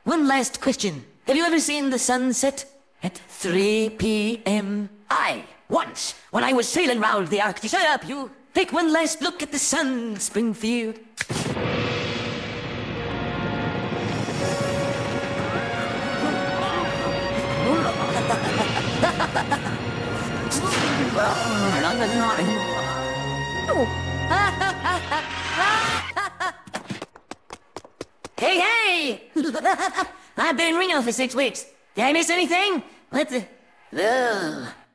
one last question. Have you ever seen the sun set at 3 p.m.? Aye, once, when I was sailing round the Arctic. Shut up, you. Take one last look at the sun, Springfield. Hey, hey! I've been in Reno for 6 weeks. Did I miss anything? What the... Ugh.